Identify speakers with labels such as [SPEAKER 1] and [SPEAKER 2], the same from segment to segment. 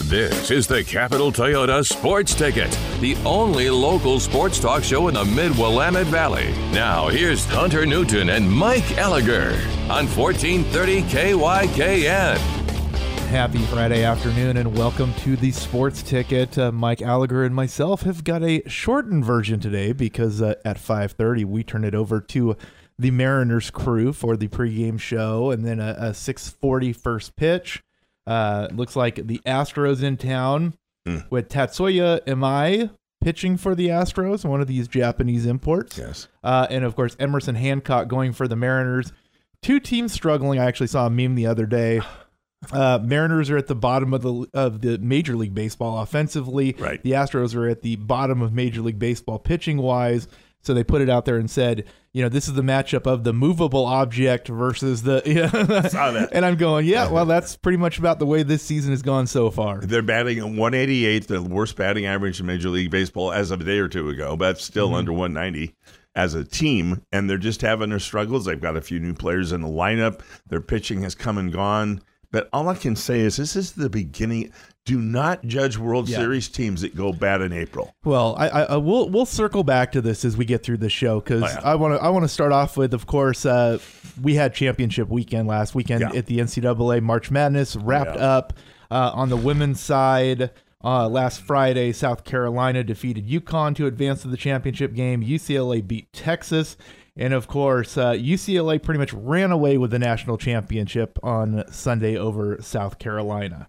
[SPEAKER 1] This is the Capital Toyota Sports Ticket, the only local sports talk show in the Mid-Willamette Valley. Now, here's Hunter Newton and Mike Elliger on 1430 KYKN.
[SPEAKER 2] Happy Friday afternoon and welcome to the Sports Ticket. Mike Elliger and myself have got a shortened version today because at 5:30 we turn it over to the Mariners crew for the pregame show, and then a 6:40 first pitch. Looks like the Astros in town with Tatsuya Imai pitching for the Astros, one of these Japanese imports.
[SPEAKER 3] Yes.
[SPEAKER 2] And of course, Emerson Hancock going for the Mariners. Two teams struggling. I actually saw a meme the other day. Mariners are at the bottom of the Major League Baseball offensively.
[SPEAKER 3] Right.
[SPEAKER 2] The Astros are at the bottom of Major League Baseball pitching wise. So they put it out there and said, you know, this is the matchup of the movable object versus the.
[SPEAKER 3] Saw that.
[SPEAKER 2] And I'm going, well, that's pretty much about the way this season has gone so far.
[SPEAKER 3] They're batting at 188, the worst batting average in Major League Baseball as of a day or two ago, but still under 190 as a team. And they're just having their struggles. They've got a few new players in the lineup. Their pitching has come and gone. But all I can say is this is the beginning. Do not judge World Series teams that go bad in April.
[SPEAKER 2] Well, we'll circle back to this as we get through the show because I want to start off with, of course, we had championship weekend last weekend at the NCAA March Madness wrapped up on the women's side. Last Friday, South Carolina defeated UConn to advance to the championship game. UCLA beat Texas. And, of course, UCLA pretty much ran away with the national championship on Sunday over South Carolina.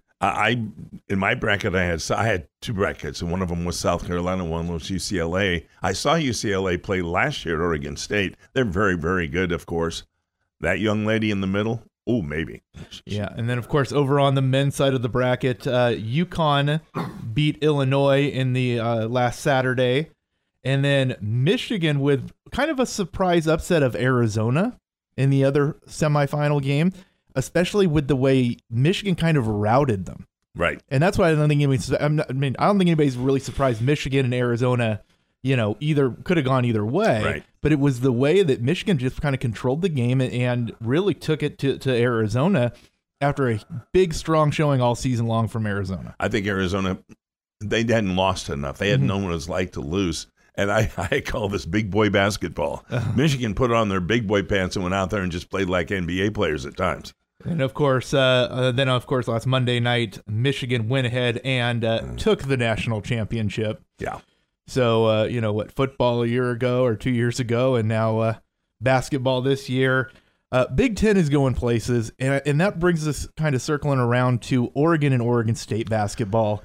[SPEAKER 3] In my bracket, I had two brackets, and one of them was South Carolina, one was UCLA. I saw UCLA play last year at Oregon State. They're very, very good, of course. That young lady in the middle, maybe.
[SPEAKER 2] Yeah, and then, of course, over on the men's side of the bracket, UConn beat Illinois in the last Saturday. And then Michigan with kind of a surprise upset of Arizona in the other semifinal game, especially with the way Michigan kind of routed them.
[SPEAKER 3] Right.
[SPEAKER 2] And that's why I don't think anybody's really surprised Michigan and Arizona, either could have gone either way.
[SPEAKER 3] Right.
[SPEAKER 2] But it was the way that Michigan just kind of controlled the game and really took it to Arizona after a big, strong showing all season long from Arizona.
[SPEAKER 3] I think Arizona, they hadn't lost enough. They hadn't known what it was like to lose. And I call this big boy basketball. Michigan put on their big boy pants and went out there and just played like NBA players at times.
[SPEAKER 2] And of course, last Monday night, Michigan went ahead and took the national championship.
[SPEAKER 3] Yeah.
[SPEAKER 2] So, football a year ago or 2 years ago, and now basketball this year. Big Ten is going places, and that brings us kind of circling around to Oregon and Oregon State basketball.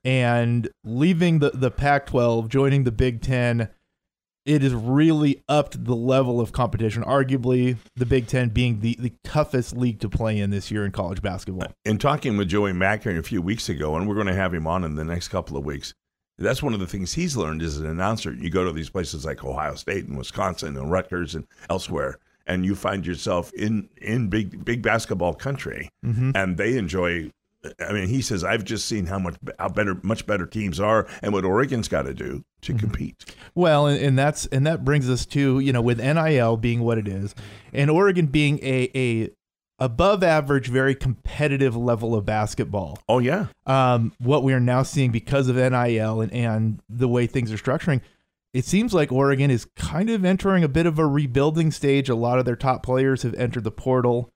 [SPEAKER 2] And leaving the Pac-12, joining the Big Ten, it has really upped the level of competition, arguably the Big Ten being the toughest league to play in this year in college basketball.
[SPEAKER 3] In talking with Joey Mackey a few weeks ago, and we're going to have him on in the next couple of weeks, that's one of the things he's learned as an announcer. You go to these places like Ohio State and Wisconsin and Rutgers and elsewhere, and you find yourself in big basketball country, and they enjoy. I mean, he says, I've just seen how much better teams are and what Oregon's got to do to compete.
[SPEAKER 2] Well, and that brings us to, with NIL being what it is and Oregon being a above average, very competitive level of basketball.
[SPEAKER 3] Oh, yeah.
[SPEAKER 2] What we are now seeing because of NIL and the way things are structuring, it seems like Oregon is kind of entering a bit of a rebuilding stage. A lot of their top players have entered the portal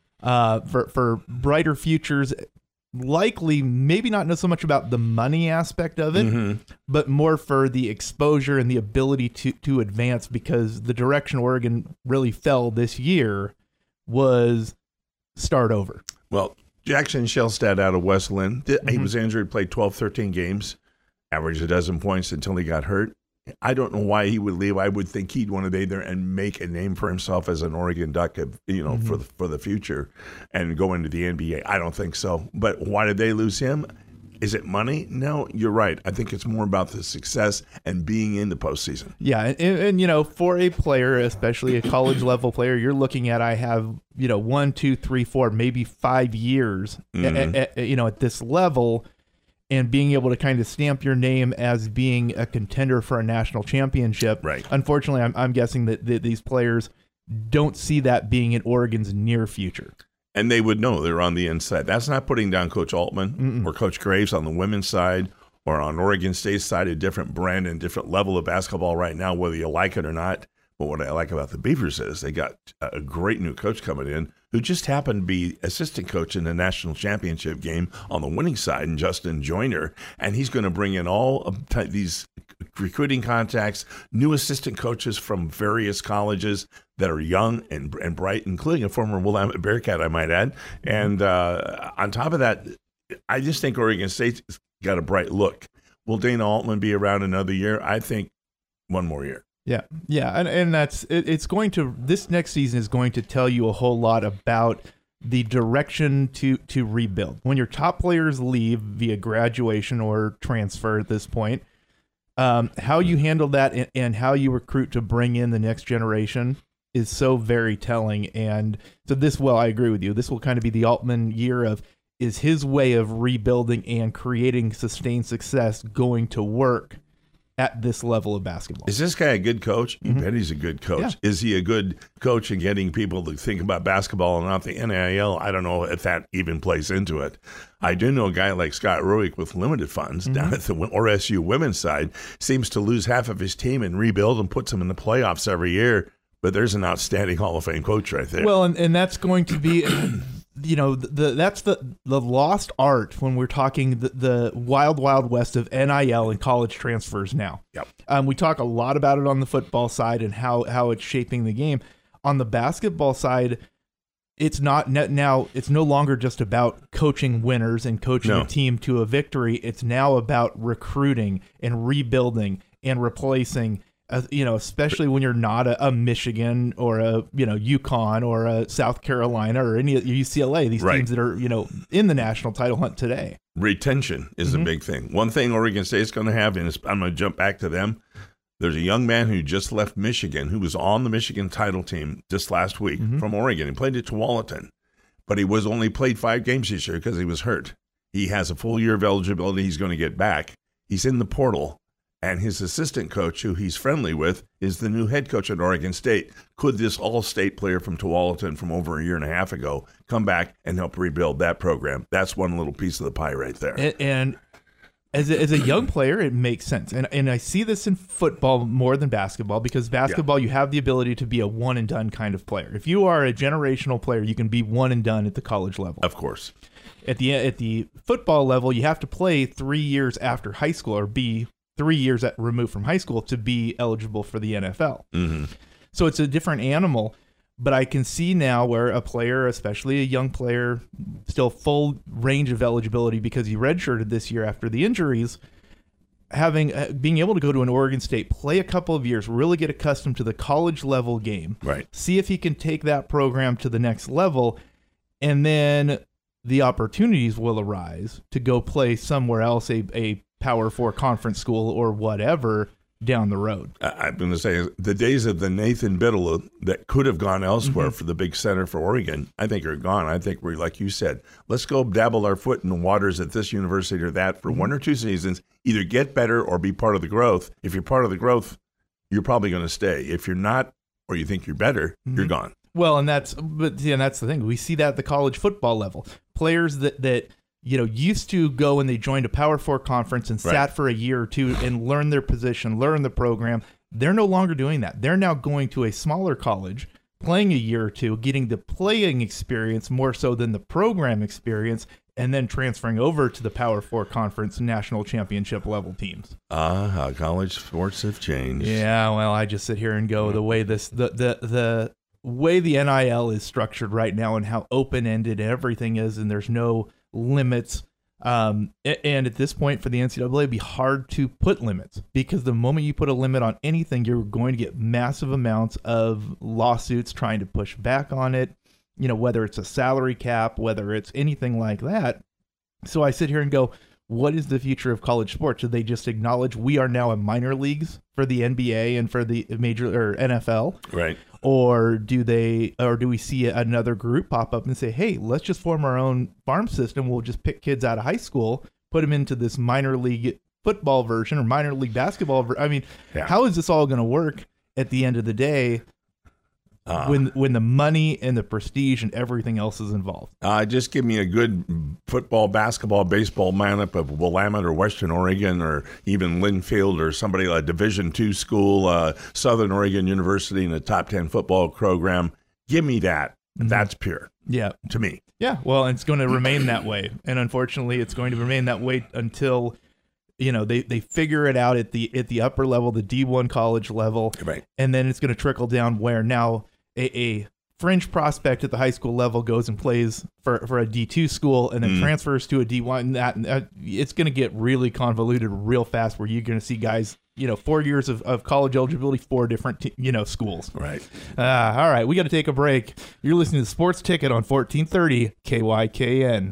[SPEAKER 2] for brighter futures. Likely, maybe not know so much about the money aspect of it, but more for the exposure and the ability to advance, because the direction Oregon really fell this year was start over.
[SPEAKER 3] Well, Jackson Shellstad out of West Linn, he was injured, played 12, 13 games, averaged a dozen points until he got hurt. I don't know why he would leave. I would think he'd want to be there and make a name for himself as an Oregon Duck, for the future and go into the NBA. I don't think so. But why did they lose him? Is it money? No, you're right. I think it's more about the success and being in the postseason.
[SPEAKER 2] Yeah, and for a player, especially a college level player, you're looking at, I have 1, 2, 3, 4, maybe 5 years at this level. And being able to kind of stamp your name as being a contender for a national championship.
[SPEAKER 3] Right.
[SPEAKER 2] Unfortunately, I'm guessing that these players don't see that being in Oregon's near future.
[SPEAKER 3] And they would know they're on the inside. That's not putting down Coach Altman or Coach Graves on the women's side or on Oregon State's side, a different brand and different level of basketball right now, whether you like it or not. But what I like about the Beavers is they got a great new coach coming in who just happened to be assistant coach in the national championship game on the winning side, and Justin Joyner. And he's going to bring in all of these recruiting contacts, new assistant coaches from various colleges that are young and bright, including a former Willamette Bearcat, I might add. And on top of that, I just think Oregon State's got a bright look. Will Dana Altman be around another year? I think one more year.
[SPEAKER 2] Yeah, and that's it's going to, this next season is going to tell you a whole lot about the direction to rebuild. When your top players leave via graduation or transfer at this point, how you handle that and how you recruit to bring in the next generation is so very telling. And so I agree with you. This will kind of be the Altman year of, is his way of rebuilding and creating sustained success going to work at this level of basketball?
[SPEAKER 3] Is this guy a good coach? You bet he's a good coach. Yeah. Is he a good coach in getting people to think about basketball and not the NIL? I don't know if that even plays into it. I do know a guy like Scott Ruick with limited funds down at the RSU women's side seems to lose half of his team and rebuild and puts them in the playoffs every year. But there's an outstanding Hall of Fame coach right there.
[SPEAKER 2] Well, and that's going to be... that's the lost art when we're talking the wild west of NIL and college transfers now.
[SPEAKER 3] Yep.
[SPEAKER 2] We talk a lot about it on the football side and how it's shaping the game. On the basketball side, it's not now. It's no longer just about coaching winners and coaching a team to a victory. It's now about recruiting and rebuilding and replacing. Especially when you're not a Michigan or a UConn or a South Carolina or any UCLA, these teams that are in the national title hunt today.
[SPEAKER 3] Retention is a big thing. One thing Oregon State's going to have, and I'm going to jump back to them. There's a young man who just left Michigan who was on the Michigan title team just last week from Oregon. He played at Tualatin, but he was only played 5 games this year because he was hurt. He has a full year of eligibility. He's going to get back. He's in the portal. And his assistant coach, who he's friendly with, is the new head coach at Oregon State. Could this all-state player from Tualatin from over a year and a half ago come back and help rebuild that program? That's one little piece of the pie right there.
[SPEAKER 2] And as a young player, it makes sense. And I see this in football more than basketball, because basketball, you have the ability to be a one-and-done kind of player. If you are a generational player, you can be one-and-done at the college level.
[SPEAKER 3] Of course.
[SPEAKER 2] At the football level, you have to play 3 years after high school or be 3 years removed from high school to be eligible for the NFL. So it's a different animal, but I can see now where a player, especially a young player, still full range of eligibility because he redshirted this year after the injuries, being able to go to an Oregon State, play a couple of years, really get accustomed to the college level game, see if he can take that program to the next level, and then the opportunities will arise to go play somewhere else, a Power 4 conference school or whatever down the road.
[SPEAKER 3] I'm going to say the days of the Nathan Biddle that could have gone elsewhere for the big center for Oregon, I think are gone. I think we're, like you said, let's go dabble our foot in the waters at this university or that for 1 or 2 seasons, either get better or be part of the growth. If you're part of the growth, you're probably going to stay. If you're not, or you think you're better, you're gone.
[SPEAKER 2] Well, and that's the thing. We see that at the college football level. Players that used to go and they joined a Power 4 conference and sat for a year or two and learned their position, learned the program. They're no longer doing that. They're now going to a smaller college, playing a year or two, getting the playing experience more so than the program experience, and then transferring over to the Power 4 conference national championship level teams.
[SPEAKER 3] How college sports have changed.
[SPEAKER 2] Yeah, well, I just sit here and go, the way the way the NIL is structured right now and how open-ended everything is, and there's no limits. And at this point for the NCAA, it'd be hard to put limits, because the moment you put a limit on anything, you're going to get massive amounts of lawsuits trying to push back on it, whether it's a salary cap, whether it's anything like that. So I sit here and go, what is the future of college sports? Should they just acknowledge we are now a minor leagues for the NBA and for the major or NFL?
[SPEAKER 3] Right.
[SPEAKER 2] Or do we see another group pop up and say, hey, let's just form our own farm system. We'll just pick kids out of high school, put them into this minor league football version or minor league basketball. How is this all going to work at the end of the day? when the money and the prestige and everything else is involved.
[SPEAKER 3] Just give me a good football, basketball, baseball lineup of Willamette or Western Oregon or even Linfield or somebody like Division II school, Southern Oregon University in the top 10 football program. Give me that. Mm-hmm. That's pure.
[SPEAKER 2] Yeah.
[SPEAKER 3] To me.
[SPEAKER 2] Yeah. Well, it's going to remain that way. And unfortunately, it's going to remain that way until they figure it out at the upper level, the D1 college level.
[SPEAKER 3] Right.
[SPEAKER 2] And then it's going to trickle down where now a fringe prospect at the high school level goes and plays for a D2 school and then transfers to a D1. That it's going to get really convoluted real fast where you're going to see guys, 4 years of college eligibility, 4 different, schools.
[SPEAKER 3] Right.
[SPEAKER 2] All right. We got to take a break. You're listening to Sports Ticket on 1430 KYKN.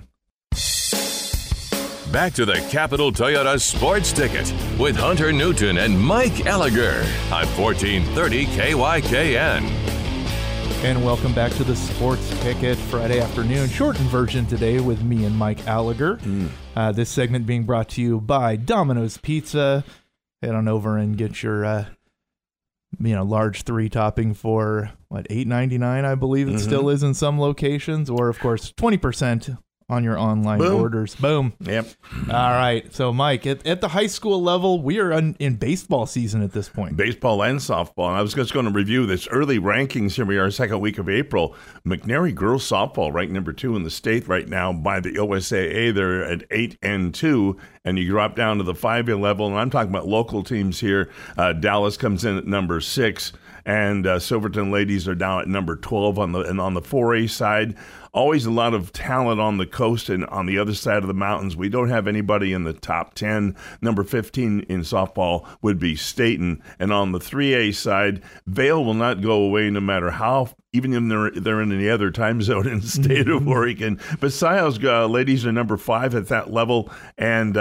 [SPEAKER 1] Back to the Capital Toyota Sports Ticket with Hunter Newton and Mike Elliger on 1430 KYKN.
[SPEAKER 2] And welcome back to the Sports Ticket Friday afternoon shortened version today with me and Mike Elliger. This segment being brought to you by Domino's Pizza. Head on over and get your large 3 topping for $8.99, I believe it still is in some locations, or of course 20% on your online orders. Boom.
[SPEAKER 3] Yep.
[SPEAKER 2] All right. So, Mike, at the high school level, we are in baseball season at this point.
[SPEAKER 3] Baseball and softball. And I was just going to review this early rankings. Here we are, second week of April. McNary girls softball ranked number 2 in the state right now by the OSAA. They're at 8-2. And you drop down to the 5A level. And I'm talking about local teams here. Dallas comes in at number 6. And Silverton ladies are down at number 12 on the 4A side. Always a lot of talent on the coast and on the other side of the mountains. We don't have anybody in the top 10. Number 15 in softball would be Staten. And on the 3A side, Vail will not go away no matter how, even if they're in any other time zone in the state of Oregon. But Scio's ladies are number 5 at that level, and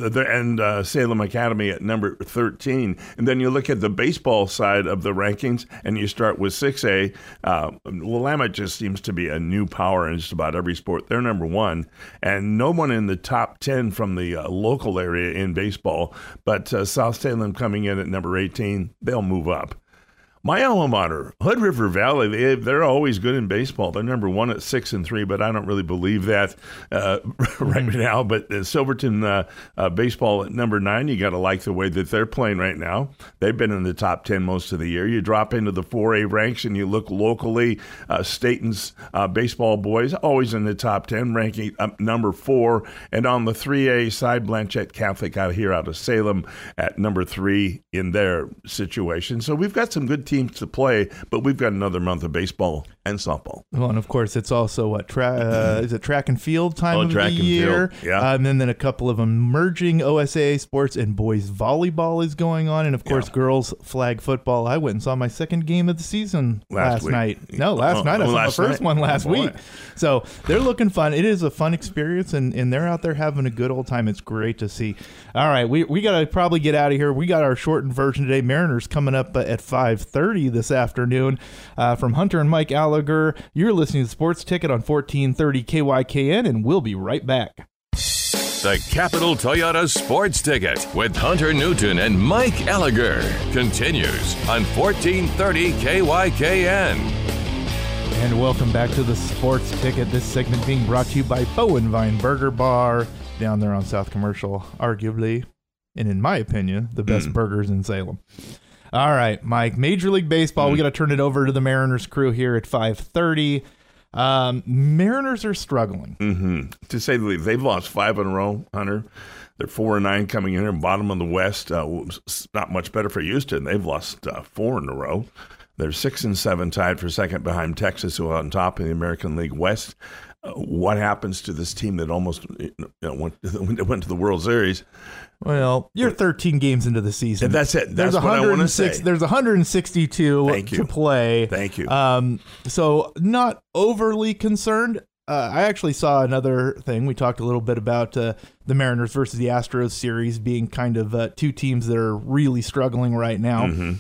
[SPEAKER 3] Salem Academy at number 13. And then you look at the baseball side of the rankings, and you start with 6A. Willamette just seems to be a new power in just about every sport. They're number 1, and no one in the top 10 from the local area in baseball. But South Salem coming in at number 18, they'll move up. My alma mater, Hood River Valley, they're always good in baseball. They're number 1 at 6-3, but I don't really believe that right now. But Silverton baseball at number 9, you got to like the way that they're playing right now. They've been in the top 10 most of the year. You drop into the 4A ranks and you look locally. Staten's baseball boys always in the top 10, ranking up number 4. And on the 3A side, Blanchette Catholic out of Salem at number 3 in their situation. So we've got some good teams to play, but we've got another month of baseball and softball.
[SPEAKER 2] Well, and of course, it's also is it track and field time of the year?
[SPEAKER 3] Yeah.
[SPEAKER 2] And then a couple of emerging OSAA sports, and boys volleyball is going on, and of course, girls flag football. I went and saw my second game of the season last night. No, last night. I saw the first one last week. So they're looking fun. It is a fun experience, and they're out there having a good old time. It's great to see. All right, we got to probably get out of here. We got our shortened version today. Mariners coming up at 5:30 this afternoon. From Hunter and Mike Elliger, you're listening to Sports Ticket on 1430 KYKN, and we'll be right back.
[SPEAKER 1] The Capital Toyota Sports Ticket with Hunter Newton and Mike Elliger continues on 1430 KYKN.
[SPEAKER 2] And welcome back to the Sports Ticket. This segment being brought to you by Bowenvine Burger Bar down there on South Commercial, arguably, and in my opinion, the best burgers in Salem. All right, Mike, Major League Baseball, we got to turn it over to the Mariners crew here at 5:30. Mariners are struggling.
[SPEAKER 3] To say the least, they've lost 5 in a row, Hunter. They're 4-9 coming in here, bottom of the West. Not much better for Houston. They've lost 4 in a row. They're 6-7 tied for second behind Texas, who are on top in the American League West. What happens to this team that almost went to the World Series?
[SPEAKER 2] Well, you're 13 games into the season.
[SPEAKER 3] That's it. That's what I want to say.
[SPEAKER 2] There's 162 to play.
[SPEAKER 3] Thank you.
[SPEAKER 2] So not overly concerned. I actually saw another thing. We talked a little bit about the Mariners versus the Astros series being kind of 2 teams that are really struggling right now.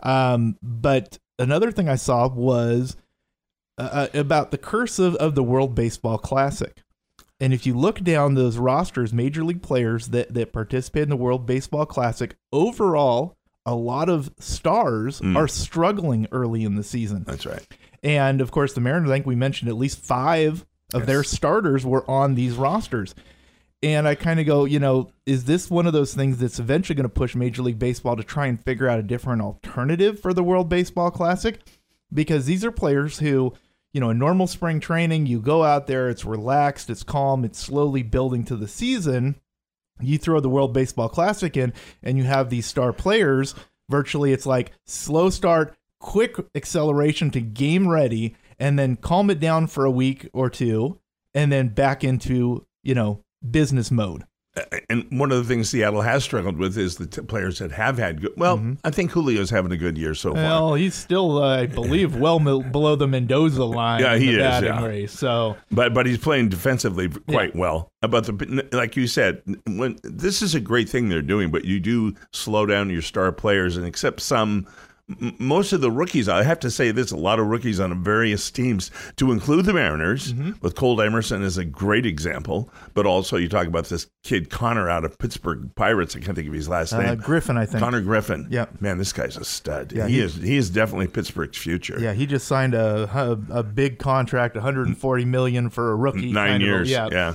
[SPEAKER 2] But another thing I saw was about the curse of the World Baseball Classic. And if you look down those rosters, major league players that participate in the World Baseball Classic, overall, a lot of stars are struggling early in the season.
[SPEAKER 3] That's right.
[SPEAKER 2] And, of course, the Mariners, I think we mentioned at least 5 of their starters were on these rosters. And I kind of go, is this one of those things that's eventually going to push Major League Baseball to try and figure out a different alternative for the World Baseball Classic? Because these are players who, in normal spring training, you go out there, it's relaxed, it's calm, it's slowly building to the season. You throw the World Baseball Classic in, and you have these star players. Virtually, it's like slow start, quick acceleration to game ready, and then calm it down for a week or two, and then back into, business mode.
[SPEAKER 3] And one of the things Seattle has struggled with is the players that have had good. Well, I think Julio's having a good year so far.
[SPEAKER 2] Well, he's still, I believe, below the Mendoza line.
[SPEAKER 3] Yeah, he
[SPEAKER 2] in the
[SPEAKER 3] is.
[SPEAKER 2] batting race. So,
[SPEAKER 3] but he's playing defensively quite well. But like you said, this is a great thing they're doing. But you do slow down your star players, and except some. Most of the rookies, I have to say this, a lot of rookies on various teams, to include the Mariners, with Cole Emerson as a great example, but also you talk about this kid Connor out of Pittsburgh Pirates, I can't think of his last name.
[SPEAKER 2] Griffin, I think.
[SPEAKER 3] Connor Griffin.
[SPEAKER 2] Yeah.
[SPEAKER 3] Man, this guy's a stud.
[SPEAKER 2] Yeah,
[SPEAKER 3] he is definitely Pittsburgh's future.
[SPEAKER 2] Yeah, he just signed a big contract, $140 million for a rookie.
[SPEAKER 3] 9 years,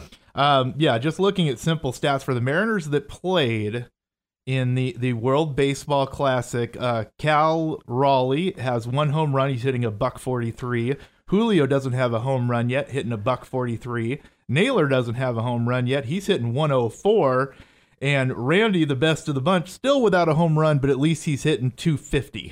[SPEAKER 2] just looking at simple stats for the Mariners that played in the World Baseball Classic, Cal Raleigh has 1 home run. He's hitting a .143. Julio doesn't have a home run yet, hitting a .143. Naylor doesn't have a home run yet. He's hitting 104. And Randy, the best of the bunch, still without a home run, but at least he's hitting 250.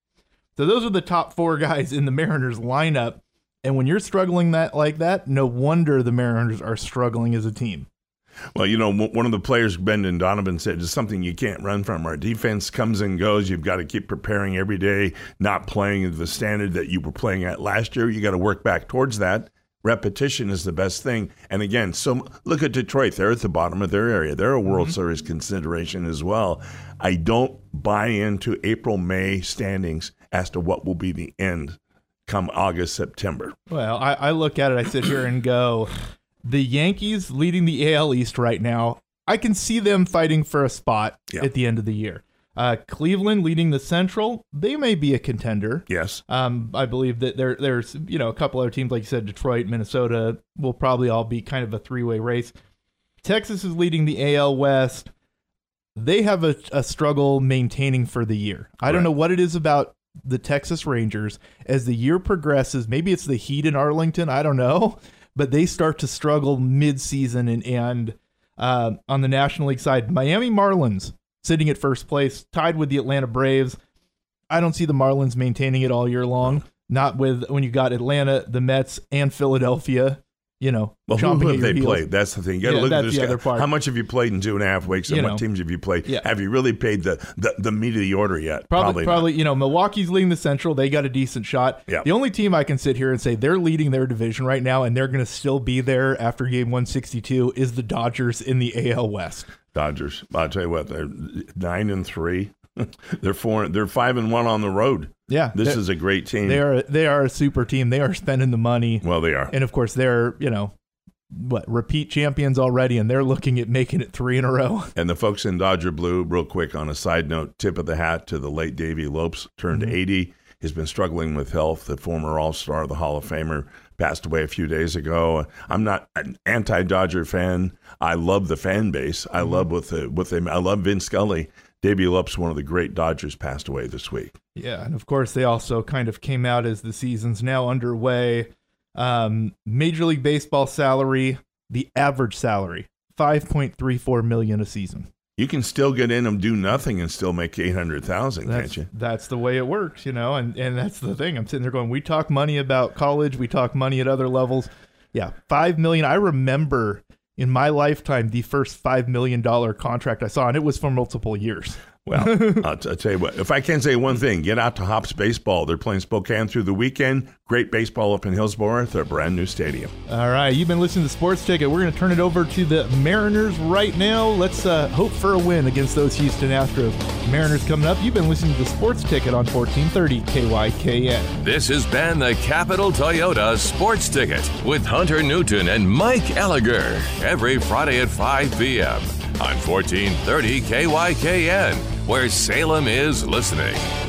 [SPEAKER 2] So those are the top 4 guys in the Mariners lineup. And when you're struggling like that, no wonder the Mariners are struggling as a team.
[SPEAKER 3] Well, one of the players, Brendan Donovan, said is something you can't run from. Our defense comes and goes. You've got to keep preparing every day, not playing at the standard that you were playing at last year. You got to work back towards that. Repetition is the best thing. And again, so look at Detroit. They're at the bottom of their area. They're a World Series consideration as well. I don't buy into April, May standings as to what will be the end come August, September.
[SPEAKER 2] Well, I look at it, I sit here and go, the Yankees leading the AL East right now, I can see them fighting for a spot at the end of the year. Cleveland leading the Central, they may be a contender.
[SPEAKER 3] Yes.
[SPEAKER 2] I believe that there's a couple other teams, like you said, Detroit, Minnesota, will probably all be kind of a 3-way race. Texas is leading the AL West. They have a struggle maintaining for the year. I don't know what it is about the Texas Rangers. As the year progresses, maybe it's the heat in Arlington, I don't know, but they start to struggle mid-season and on the National League side, Miami Marlins sitting at first place, tied with the Atlanta Braves. I don't see the Marlins maintaining it all year long. Not when you got Atlanta, the Mets, and Philadelphia.
[SPEAKER 3] Well, who have they played? That's the thing. You got to look at this
[SPEAKER 2] other part.
[SPEAKER 3] How much have you played in 2.5 weeks? And what teams have you played?
[SPEAKER 2] Yeah.
[SPEAKER 3] Have you really paid the meat of the order yet?
[SPEAKER 2] Probably. Milwaukee's leading the Central. They got a decent shot.
[SPEAKER 3] Yeah.
[SPEAKER 2] The only team I can sit here and say they're leading their division right now, and they're going to still be there after game 162, is the Dodgers in the AL West.
[SPEAKER 3] Dodgers. I'll tell you what, they're 9-3. They're 5-1 on the road.
[SPEAKER 2] Yeah,
[SPEAKER 3] this is a great team.
[SPEAKER 2] They are a super team. They are spending the money.
[SPEAKER 3] Well, they are,
[SPEAKER 2] and of course they're repeat champions already, and they're looking at making it 3 in a row.
[SPEAKER 3] And the folks in Dodger Blue, real quick on a side note, tip of the hat to the late Davey Lopes, turned 80. He's been struggling with health. The former All-Star, the Hall of Famer, passed away a few days ago. I'm not an anti-Dodger fan. I love the fan base. I love with them. I love Vin Scully. Davey Lopes, one of the great Dodgers, passed away this week. Yeah,
[SPEAKER 2] and of course they also kind of came out as the season's now underway. Major League Baseball salary, the average salary, $5.34 million a season.
[SPEAKER 3] You can still get in and do nothing and still make $800,000, can't you?
[SPEAKER 2] That's the way it works, and that's the thing. I'm sitting there going, we talk money about college, we talk money at other levels. Yeah, $5 million. I remember in my lifetime the first $5 million contract I saw, and it was for multiple years.
[SPEAKER 3] Well, I'll tell you what, if I can say one thing, get out to Hops Baseball. They're playing Spokane through the weekend. Great baseball up in Hillsborough at their brand new stadium. All
[SPEAKER 2] right, you've been listening to Sports Ticket. We're going to turn it over to the Mariners right now. Let's hope for a win against those Houston Astros. Mariners coming up. You've been listening to the Sports Ticket on 1430 KYKN.
[SPEAKER 1] This has been the Capital Toyota Sports Ticket with Hunter Newton and Mike Elliger every Friday at 5 p.m. on 1430 KYKN, where Salem is listening.